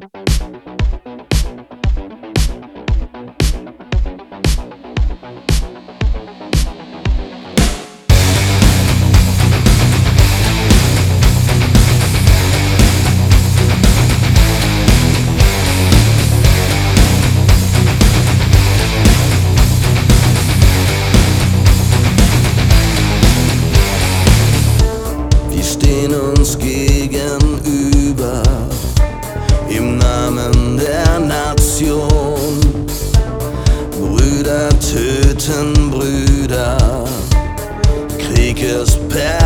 Stehen uns gegenüber im Namen der Nation. Brüder töten Brüder, Krieg ist perfekt.